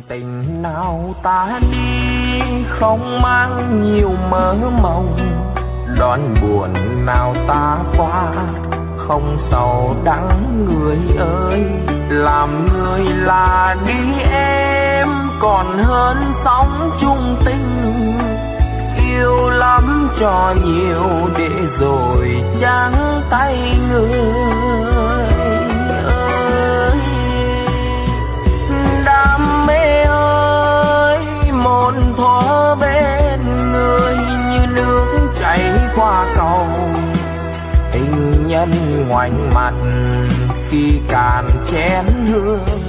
Tình nào ta đi không mang nhiều mơ mộng, đón buồn nào ta qua không sầu đắng người ơi. Làm người là đi em còn hơn sống chung tình, yêu lắm cho nhiều để rồi trắng tay người ơi. Đam mê ơi một thuở bên người như nước chảy qua cầu, tình nhân ngoảnh mặt khi cạn chén hương